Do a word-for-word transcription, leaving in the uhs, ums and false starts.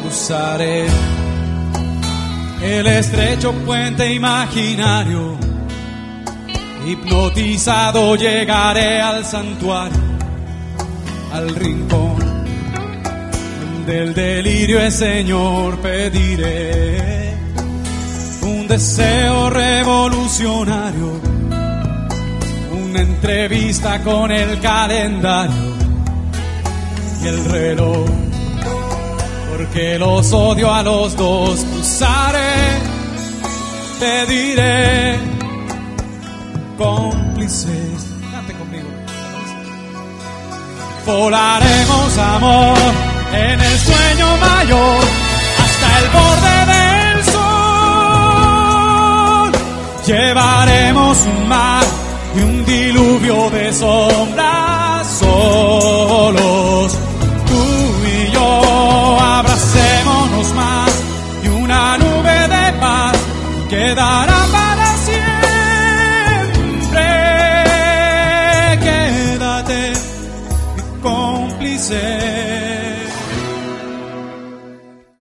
cruzaré el estrecho puente imaginario, hipnotizado llegaré al santuario, al rincón del delirio, el Señor pediré un deseo revolucionario, una entrevista con el calendario y el reloj, porque los odio a los dos. Cruzaré, pediré cómplices. Cante conmigo. Volaremos, amor, en el sueño mayor hasta el borde del sol. Llevaremos un mar y un diluvio de sombras solos. Tú y yo abracémonos más y una nube de paz quedará para siempre. Quédate, mi cómplice.